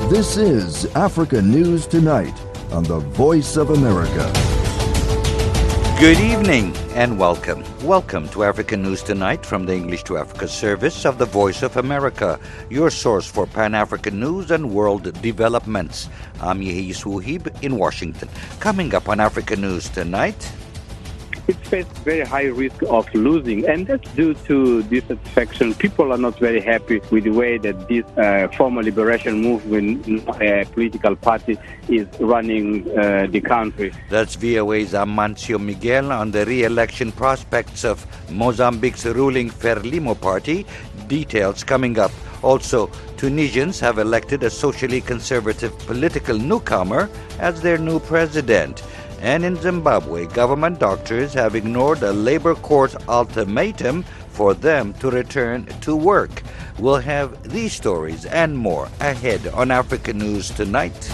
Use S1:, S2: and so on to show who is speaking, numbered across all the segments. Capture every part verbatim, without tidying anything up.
S1: This is Africa News Tonight on the Voice of America.
S2: Good evening and welcome. Welcome to Africa News Tonight from the English to Africa service of the Voice of America, your source for Pan-African news and world developments. I'm Yehis Wuhib in Washington. Coming up on Africa News Tonight,
S3: it faced very high risk of losing, and that's due to dissatisfaction. People are not very happy with the way that this uh, former liberation movement uh, political party is running uh, the country.
S2: That's V O A's Amancio Miguel on the re-election prospects of Mozambique's ruling Frelimo party. Details coming up. Also, Tunisians have elected a socially conservative political newcomer as their new president. And in Zimbabwe, government doctors have ignored a labor court ultimatum for them to return to work. We'll have these stories and more ahead on Africa News Tonight.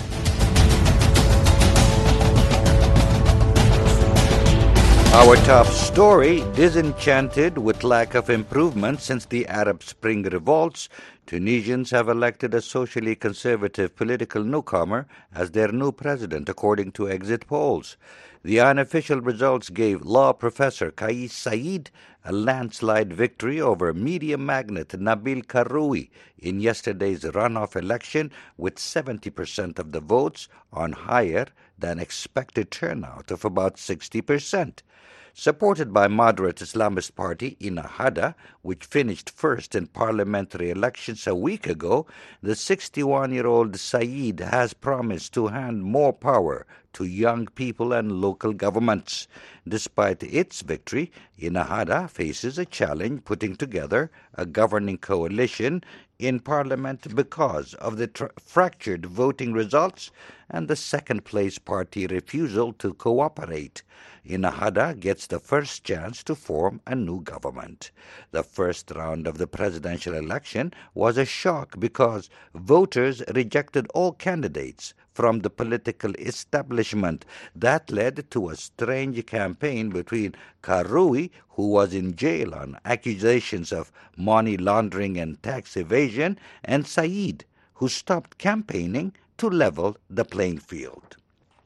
S2: Our top story, disenchanted with lack of improvement since the Arab Spring revolts, Tunisians have elected a socially conservative political newcomer as their new president, according to exit polls. The unofficial results gave law professor Kais Saied a landslide victory over media magnate Nabil Karoui in yesterday's runoff election with seventy percent of the votes on higher than expected turnout of about sixty percent. Supported by moderate Islamist party Ennahda, which finished first in parliamentary elections a week ago, the sixty-one-year-old Saeed has promised to hand more power to young people and local governments. Despite its victory, Ennahda faces a challenge putting together a governing coalition in parliament because of the tra- fractured voting results and the second-place party refusal to cooperate. Ennahda gets the first chance to form a new government. The first round of the presidential election was a shock because voters rejected all candidates from the political establishment. That led to a strange campaign between Karoui, who was in jail on accusations of money laundering and tax evasion, and Saeed, who stopped campaigning to level the playing field.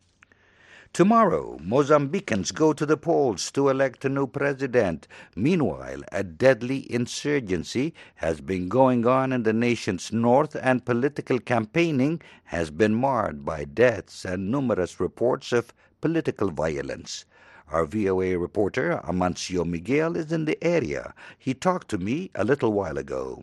S2: Tomorrow, Mozambicans go to the polls to elect a new president. Meanwhile, a deadly insurgency has been going on in the nation's north, and political campaigning has been marred by deaths and numerous reports of political violence. Our V O A reporter, Amancio Miguel, is in the area. He talked to me a little while ago.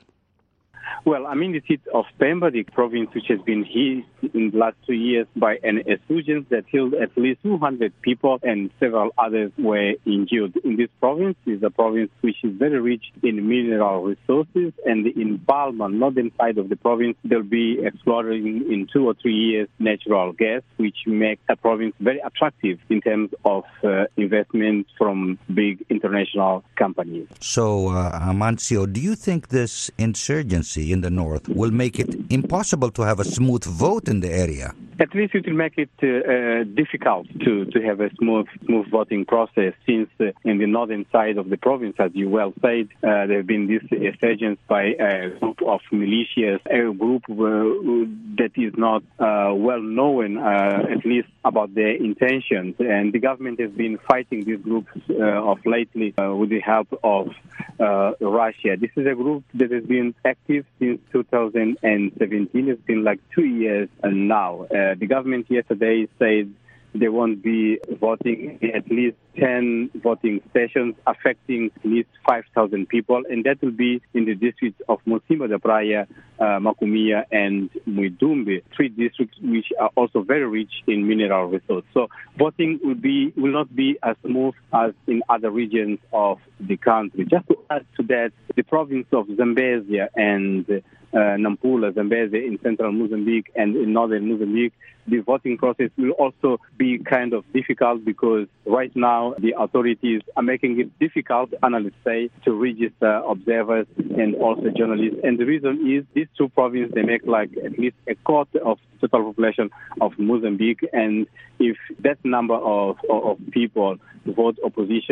S3: Well, I'm in the city of Pemba, the province which has been hit in the last two years by an insurgence that killed at least two hundred people and several others were injured. In this province is a province which is very rich in mineral resources, and in Palma, northern side of the province, they'll be exploring in two or three years natural gas, which makes a province very attractive in terms of uh, investment from big international companies.
S2: So, uh, Amancio, do you think this insurgency in the north will make it impossible to have a smooth vote in the area?
S3: At least it will make it uh, difficult to, to have a smooth, smooth voting process, since uh, in the northern side of the province, as you well said, uh, there have been this insurgence by a group of militias, a group uh, that is not uh, well known, uh, at least about their intentions. And the government has been fighting these groups uh, of lately uh, with the help of uh, Russia. This is a group that has been active since two thousand seventeen. It's been like two years now. Uh, the government yesterday said there won't be voting in at least ten voting stations affecting at least five thousand people, and that will be in the districts of Mocimboa da Praia, uh, Macomia, and Muidumbe, three districts which are also very rich in mineral resources. So voting will be will not be as smooth as in other regions of the country. Just to add to that, the province of Zambezia and uh, Nampula, Zambezia in central Mozambique and in northern Mozambique, the voting process will also be kind of difficult because right now the authorities are making it difficult, analysts say, to register observers and also journalists. And the reason is these two provinces, they make like at least a quarter of the total population of Mozambique. And if that number of, of people vote opposition,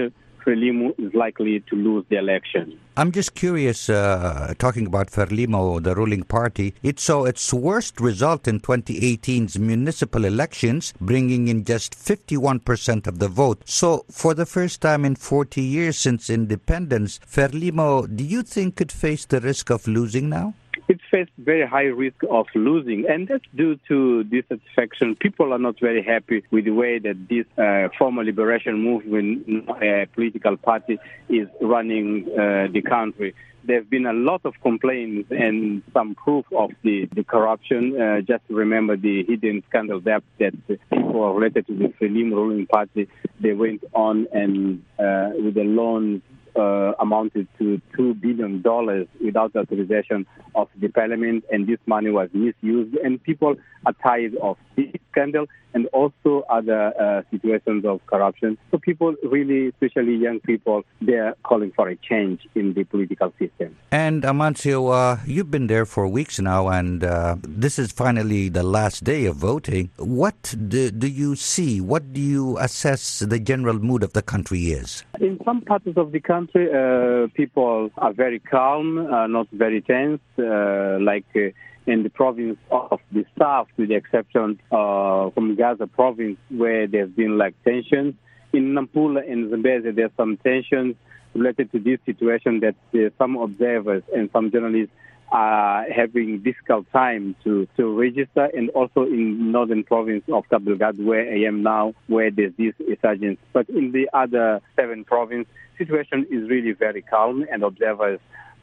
S3: Frelimo is likely to lose the election.
S2: I'm just curious, uh, talking about Frelimo, the ruling party, it saw its worst result in twenty eighteen's municipal elections, bringing in just fifty-one percent of the vote. So, for the first time in forty years since independence, Frelimo, do you think could face the risk of losing now?
S3: It faced very high risk of losing, and that's due to dissatisfaction. People are not very happy with the way that this uh, former liberation movement uh, political party is running uh, the country. There have been a lot of complaints and some proof of the, the corruption. Uh, just to remember the hidden scandal that, that people related to the Frelimo ruling party, they went on and uh, with the loans Uh, amounted to two billion dollars without authorization of the parliament, and this money was misused. And people are tired of this scandal and also other uh, situations of corruption. So people really, especially young people, they're calling for a change in the political system.
S2: And Amancio, uh, you've been there for weeks now, and uh, this is finally the last day of voting. What do, do you see? What do you assess the general mood of the country is?
S3: In some parts of the country, uh, people are very calm, uh, not very tense, uh, like uh, in the province of the south, with the exception uh, from Gaza province, where there's been like tensions. In Nampula and Zambezi, there's some tensions related to this situation that uh, some observers and some journalists are having difficult time to, to register, and also in northern province of Cabo Delgado, where I am now, where there's this resurgence. But in the other seven provinces, situation is really very calm, and observers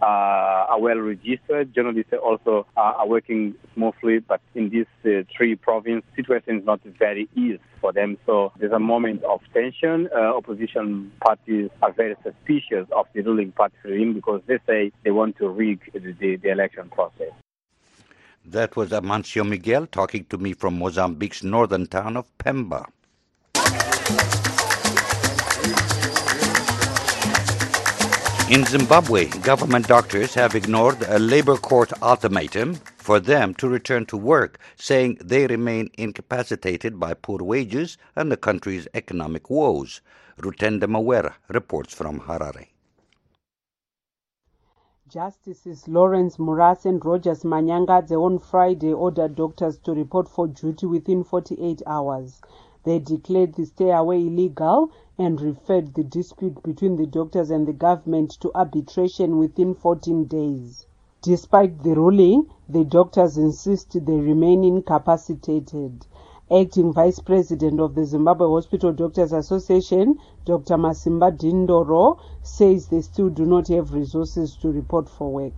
S3: uh, are well registered. Journalists also uh, are working smoothly, but in these uh, three provinces, situation is not very easy for them. So there's a moment of tension. Uh, opposition parties are very suspicious of the ruling party because they say they want to rig the, the, the election process.
S2: That was Amancio Miguel talking to me from Mozambique's northern town of Pemba. In Zimbabwe, government doctors have ignored a labor court ultimatum for them to return to work, saying they remain incapacitated by poor wages and the country's economic woes. Rutenda Mawera reports from Harare.
S4: Justices Lawrence Murasi and Rogers Manyangadze on Friday ordered doctors to report for duty within forty-eight hours. They declared the stay away illegal and referred the dispute between the doctors and the government to arbitration within fourteen days. Despite the ruling, the doctors insist they remain incapacitated. Acting Vice President of the Zimbabwe Hospital Doctors Association, Doctor Masimba Dindoro, says they still do not have resources to report for work.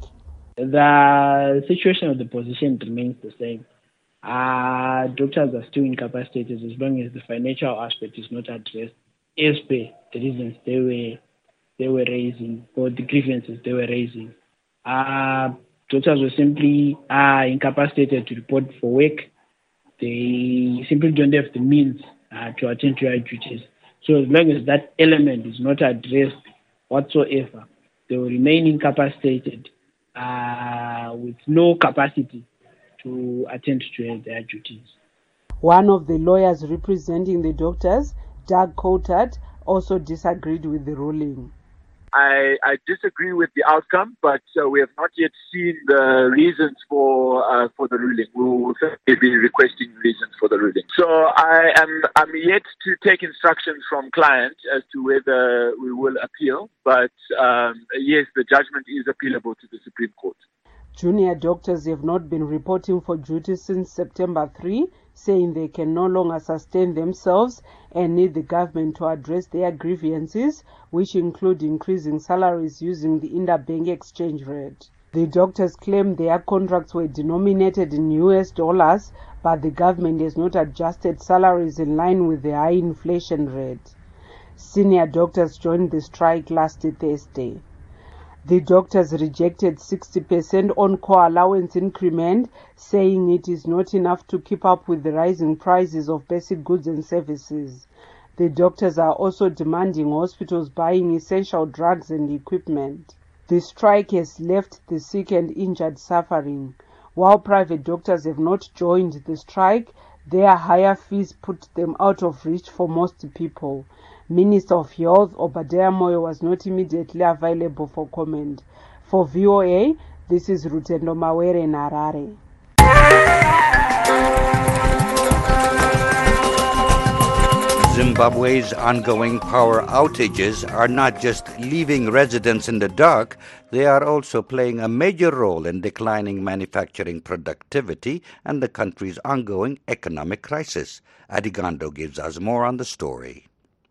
S5: The situation of the position remains the same. Uh, doctors are still incapacitated as long as the financial aspect is not addressed as per the reasons they were they were raising, or the grievances they were raising. Uh, doctors were simply uh, incapacitated to report for work. They simply don't have the means uh, to attend to their duties. So as long as that element is not addressed whatsoever, they will remain incapacitated uh, with no capacity to attend to their duties.
S4: One of the lawyers representing the doctors, Doug Coulthard, also disagreed with the ruling.
S6: I, I disagree with the outcome, but uh, we have not yet seen the reasons for uh, for the ruling. We will certainly be requesting reasons for the ruling. So I am I'm yet to take instructions from client as to whether we will appeal. But um, yes, the judgment is appealable to the Supreme Court.
S4: Junior doctors have not been reporting for duty since September third, saying they can no longer sustain themselves and need the government to address their grievances, which include increasing salaries using the interbank exchange rate. The doctors claim their contracts were denominated in U S dollars, but the government has not adjusted salaries in line with the high inflation rate. Senior doctors joined the strike last Thursday. The doctors rejected sixty percent on-call allowance increment, saying it is not enough to keep up with the rising prices of basic goods and services. The doctors are also demanding hospitals buying essential drugs and equipment. The strike has left the sick and injured suffering. While private doctors have not joined the strike, their higher fees put them out of reach for most people. Minister of Health Obadiah Moyo was not immediately available for comment. For V O A, this is Rutendo Mawere in Harare.
S2: Zimbabwe's ongoing power outages are not just leaving residents in the dark, they are also playing a major role in declining manufacturing productivity and the country's ongoing economic crisis. Adigando gives us more on the story.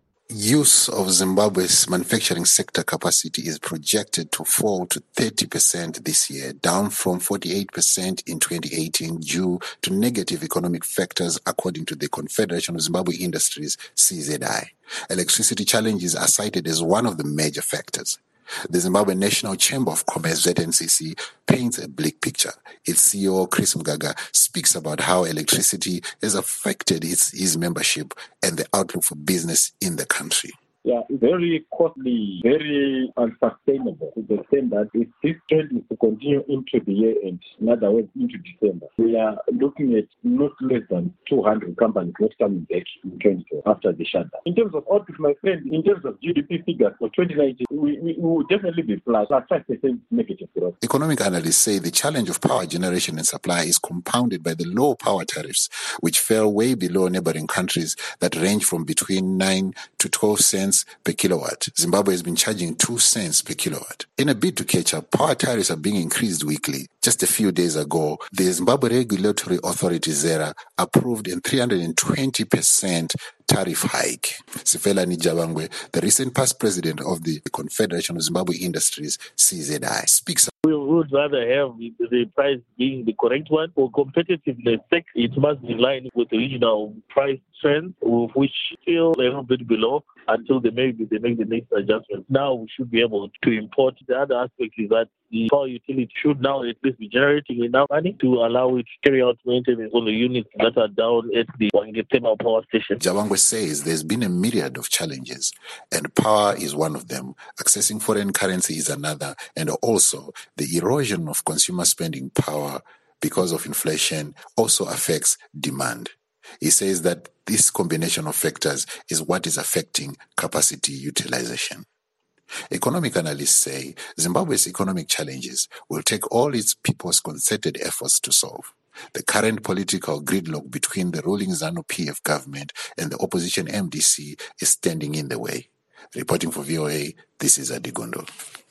S7: Use of Zimbabwe's manufacturing sector capacity is projected to fall to thirty percent this year, down from forty-eight percent in twenty eighteen due to negative economic factors, according to the Confederation of Zimbabwe Industries, C Z I. Electricity challenges are cited as one of the major factors. The Zimbabwe National Chamber of Commerce, Z N C C, paints a bleak picture. Its C E O, Chris Mgaga, speaks about how electricity has affected its, his membership and the outlook for business in the country.
S8: Yeah, very costly, very unsustainable to the extent that if this trend is to continue into the year end, in other words, into December, we are looking at not less than two hundred companies not coming back in twenty twenty after the shutdown. In terms of output, my friend, in terms of G D P figures for twenty nineteen, we, we, we will definitely be flat, at five percent negative growth.
S7: Economic analysts say the challenge of power generation and supply is compounded by the low power tariffs, which fell way below neighboring countries that range from between nine to twelve cents per kilowatt. Zimbabwe has been charging two cents per kilowatt. In a bid to catch up, power tariffs are being increased weekly. Just a few days ago, the Zimbabwe Regulatory Authority, ZERA, approved a three hundred twenty percent tariff hike. Sifela Nijabangwe, the recent past president of the Confederation of Zimbabwe Industries, C Z I, speaks.
S9: We would rather have the price being the correct one. For competitiveness sake, it must be in line with the regional price trend, which still a little bit below until they make, they make the next adjustment. Now we should be able to import. The other aspect is that the power utility should now at least be generating enough money to allow it to carry out maintenance on the units that are down at the Wangetema power station.
S7: Jabangwe says there's been a myriad of challenges, and power is one of them. Accessing foreign currency is another, and also the erosion of consumer spending power because of inflation also affects demand. He says that this combination of factors is what is affecting capacity utilization. Economic analysts say Zimbabwe's economic challenges will take all its people's concerted efforts to solve. The current political gridlock between the ruling ZANU-P F government and the opposition M D C is standing in the way. Reporting for V O A, this is Adigondo.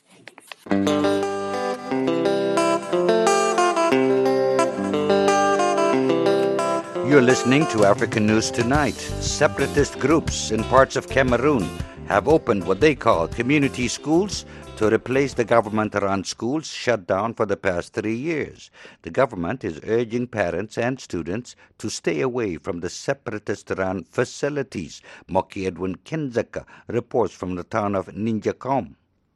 S2: You're listening to African News Tonight. Separatist groups in parts of Cameroon have opened what they call community schools to replace the government-run schools shut down for the past three years. The government is urging parents and students to stay away from the separatist-run facilities. Moki Edwin Kenzaka reports from the town of Ninjakom.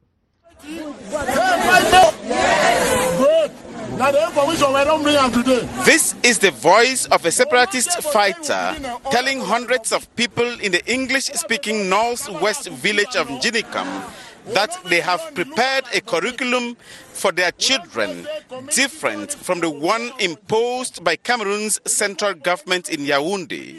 S10: This is the voice of a separatist fighter telling hundreds of people in the English-speaking northwest village of Njinikam that they have prepared a curriculum for their children different from the one imposed by Cameroon's central government in Yaoundé.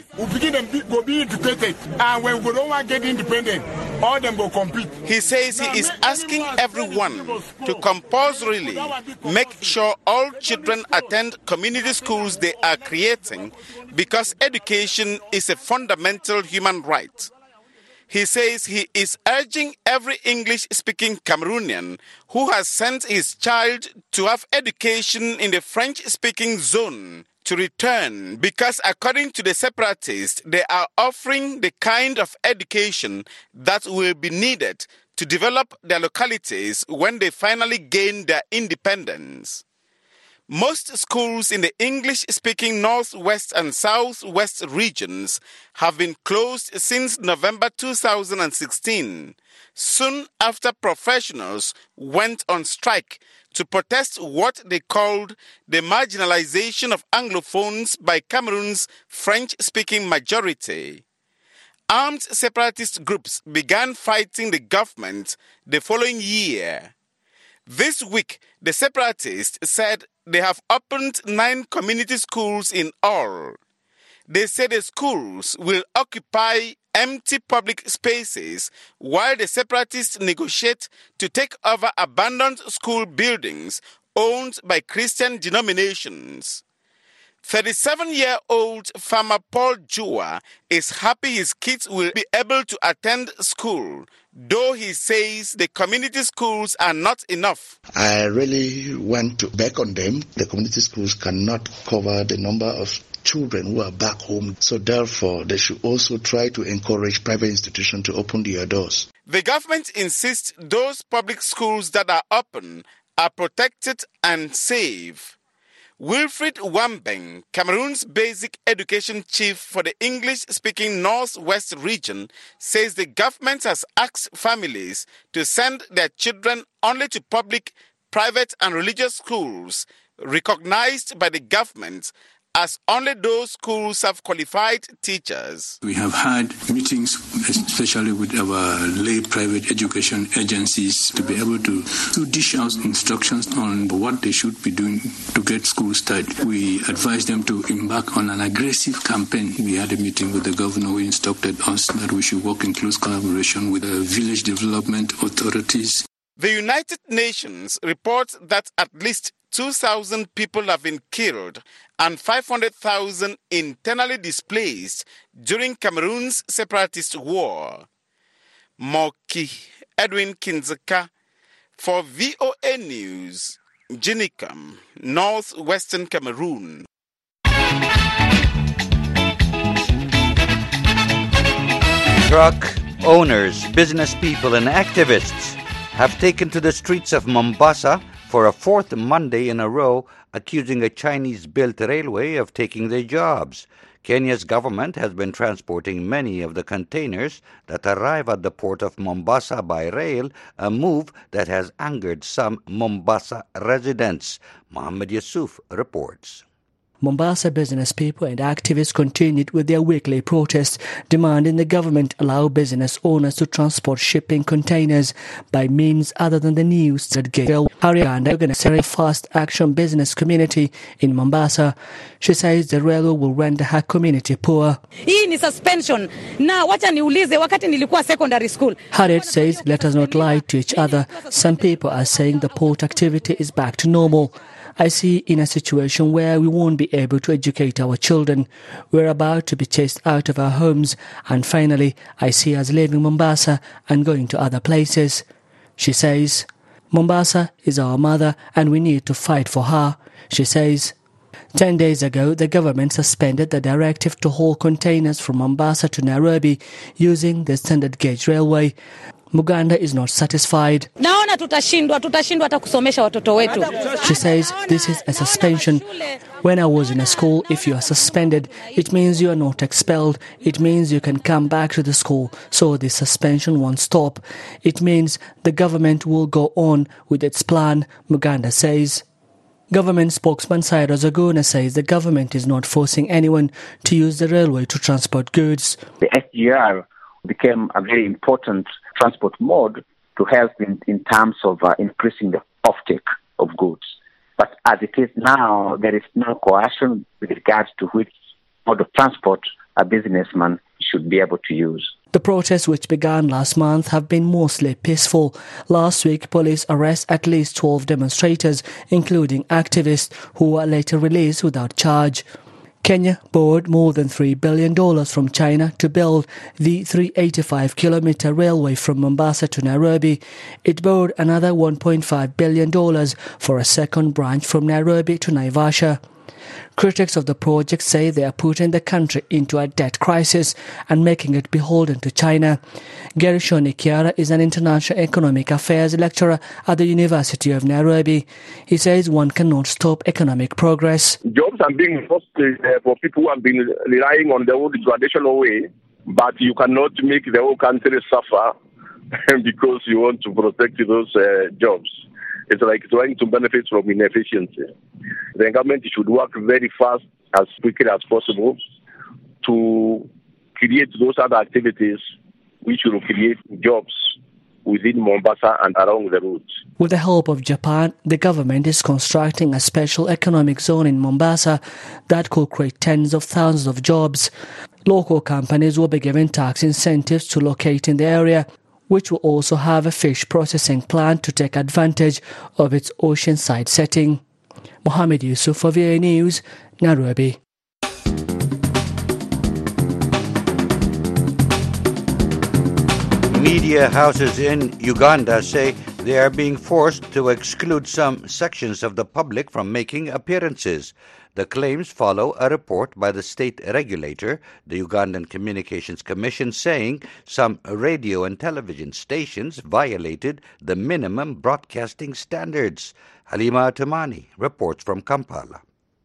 S10: He says he is asking everyone to compulsorily make sure all children attend community schools they are creating because education is a fundamental human right. He says he is urging every English-speaking Cameroonian who has sent his child to have education in the French-speaking zone to return because, according to the separatists, they are offering the kind of education that will be needed to develop their localities when they finally gain their independence. Most schools in the English-speaking Northwest and Southwest regions have been closed since November two thousand sixteen, soon after professionals went on strike to protest what they called the marginalization of Anglophones by Cameroon's French-speaking majority. Armed separatist groups began fighting the government the following year. This week, the separatists said they have opened nine community schools in all. They say the schools will occupy empty public spaces while the separatists negotiate to take over abandoned school buildings owned by Christian denominations. thirty-seven-year-old farmer Paul Jua is happy his kids will be able to attend school, though he says the community schools are not enough.
S11: I really want to back on them. The community schools cannot cover the number of children who are back home, so therefore they should also try to encourage private institutions to open their doors.
S10: The government insists those public schools that are open are protected and safe. Wilfred Wambeng, Cameroon's basic education chief for the English-speaking Northwest region, says the government has asked families to send their children only to public, private and religious schools recognized by the government, as only those schools have qualified teachers.
S12: We have had meetings, especially with our lay private education agencies, to be able to, to dish out instructions on what they should be doing to get schools started. We advised them to embark on an aggressive campaign. We had a meeting with the governor who instructed us that we should work in close collaboration with the village development authorities.
S10: The United Nations reports that at least two thousand people have been killed and five hundred thousand internally displaced during Cameroon's separatist war. Moki Edwin Kinzeka for V O A News, Jinikam, Northwestern Cameroon.
S2: Truck owners, business people and activists have taken to the streets of Mombasa for a fourth Monday in a row, accusing a Chinese-built railway of taking their jobs. Kenya's government has been transporting many of the containers that arrive at the port of Mombasa by rail, a move that has angered some Mombasa residents. Mohammed Yusuf reports.
S13: Mombasa business people and activists continued with their weekly protests, demanding the government allow business owners to transport shipping containers by means other than the new Standard Gauge Railway. Ariana organized a fast action business community in Mombasa. She says the railway will render her community poor.
S14: Hii ni suspension. Na wacha niulize wakati nilikuwa secondary school.
S13: Harriet says, let us not lie to each other. Some people are saying the port activity is back to normal. I see in a situation where we won't be able to educate our children. We're about to be chased out of our homes. And finally, I see us leaving Mombasa and going to other places. She says, Mombasa is our mother and we need to fight for her. She says, Ten days ago, the government suspended the directive to haul containers from Mombasa to Nairobi using the Standard Gauge Railway. Muganda is not satisfied.
S14: Naona tutashindwa, tutashindwa hata kusomesha watoto wetu.
S13: She says this is a suspension. When I was in a school, if you are suspended, it means you are not expelled. It means you can come back to the school. So the suspension won't stop. It means the government will go on with its plan, Muganda says. Government spokesman Cyrus Oguna says the government is not forcing anyone to use the railway to transport goods.
S15: The S G R became a very important transport mode to help in, in terms of uh, increasing the offtake of goods. But as it is now, there is no coercion with regards to which mode of transport a businessman should be able to use.
S13: The protests, which began last month, have been mostly peaceful. Last week, police arrested at least twelve demonstrators, including activists, who were later released without charge. Kenya borrowed more than three billion dollars from China to build the three hundred eighty-five kilometer railway from Mombasa to Nairobi. It borrowed another one point five billion dollars for a second branch from Nairobi to Naivasha. Critics of the project say they are putting the country into a debt crisis and making it beholden to China. Gershoni Kiara is an international economic affairs lecturer at the University of Nairobi. He says one cannot stop economic progress.
S16: Jobs are being lost uh, for people who have been relying on the old traditional way, but you cannot make the whole country suffer because you want to protect those uh, jobs. It's like trying to benefit from inefficiency. The government should work very fast, as quickly as possible, to create those other activities which will create jobs within Mombasa and along the route.
S13: With the help of Japan, the government is constructing a special economic zone in Mombasa that could create tens of thousands of jobs. Local companies will be given tax incentives to locate in the area, which will also have a fish processing plant to take advantage of its oceanside setting. Mohammed Yusuf for V A News, Nairobi.
S2: Media houses in Uganda say they are being forced to exclude some sections of the public from making appearances. The claims follow a report by the state regulator, the Ugandan Communications Commission, saying some radio and television stations violated the minimum broadcasting standards. Halima Atumani reports from Kampala.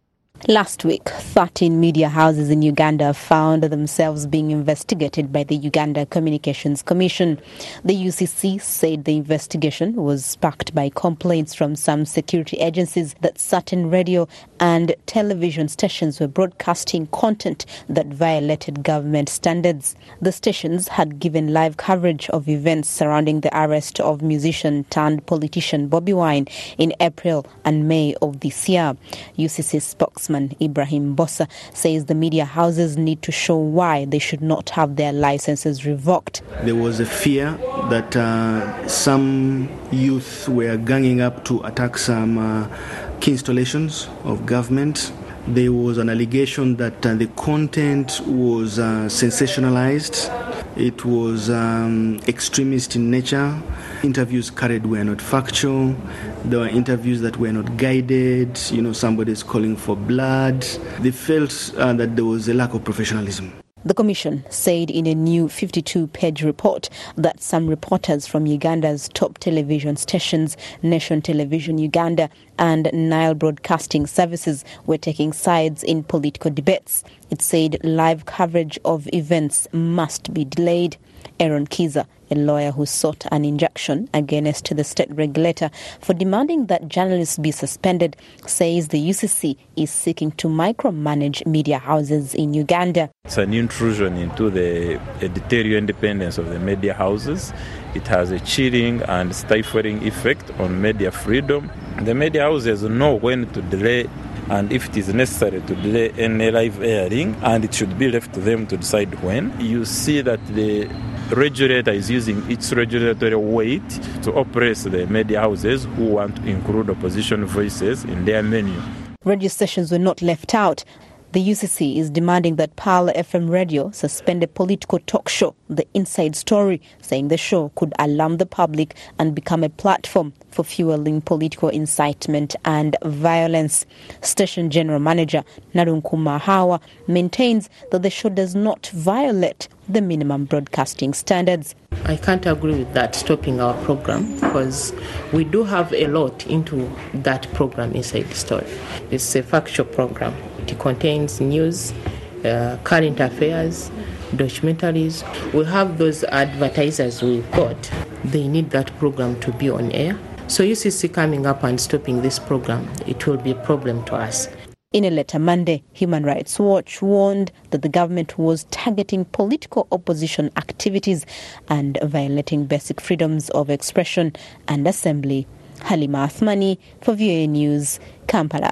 S17: Last week, thirteen media houses in Uganda found themselves being investigated by the Uganda Communications Commission. The U C C said the investigation was sparked by complaints from some security agencies that certain radio and television stations were broadcasting content that violated government standards. The stations had given live coverage of events surrounding the arrest of musician turned politician Bobi Wine in April and May of this year. U C C spokesman Ibrahim Bossa says the media houses need to show why they should not have their licenses revoked.
S18: There was a fear that uh, some youth were ganging up to attack some uh, key installations of government. There was an allegation that uh, the content was uh, sensationalized. It was um, extremist in nature. Interviews carried were not factual. There were interviews that were not guided. You know, somebody's calling for blood. They felt uh, that there was a lack of professionalism.
S17: The Commission said in a new fifty-two page report that some reporters from Uganda's top television stations, Nation Television Uganda and Nile Broadcasting Services, were taking sides in political debates. It said live coverage of events must be delayed. Aaron Kiza, a lawyer who sought an injunction against the state regulator for demanding that journalists be suspended, says the U C C is seeking to micromanage media houses in Uganda.
S19: It's an intrusion into the editorial independence of the media houses. It has a chilling and stifling effect on media freedom. The media houses know when to delay and if it is necessary to delay any live airing, and it should be left to them to decide when. You see that the regulator is using its regulatory weight to oppress the media houses who want to include opposition voices in their menu.
S17: Radio stations were not left out. The U C C is demanding that Pearl F M Radio suspend a political talk show, The Inside Story, saying the show could alarm the public and become a platform for fueling political incitement and violence. Station General Manager Narunkuma Hawa maintains that the show does not violate the minimum broadcasting standards.
S20: I can't agree with that, stopping our program, because we do have a lot into that program, Inside the Story. It's a factual program. It contains news, uh, current affairs, documentaries. We have those advertisers we've got. They need that program to be on air. So U C C coming up and stopping this program, it will be a problem to us.
S17: In a letter Monday, Human Rights Watch warned that the government was targeting political opposition activities and violating basic freedoms of expression and assembly. Halima Athmani for V A News, Kampala.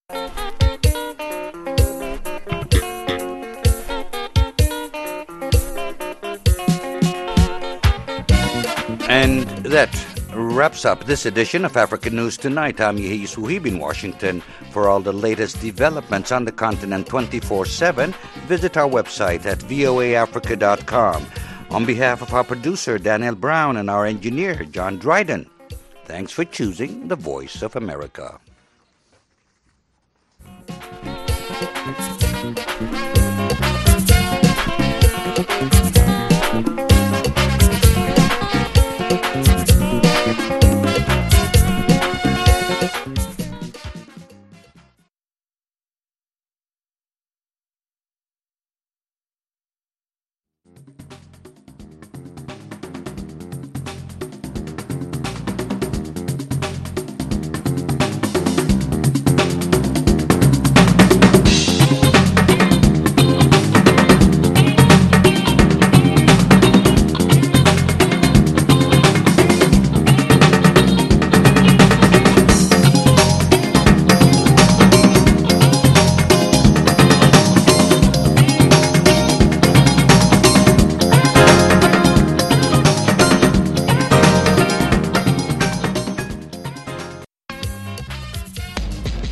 S2: And that wraps up this edition of African News Tonight. I'm Yehi Suhib in Washington. For all the latest developments on the continent twenty-four seven, visit our website at voa africa dot com. On behalf of our producer, Daniel Brown, and our engineer, John Dryden, thanks for choosing the Voice of America.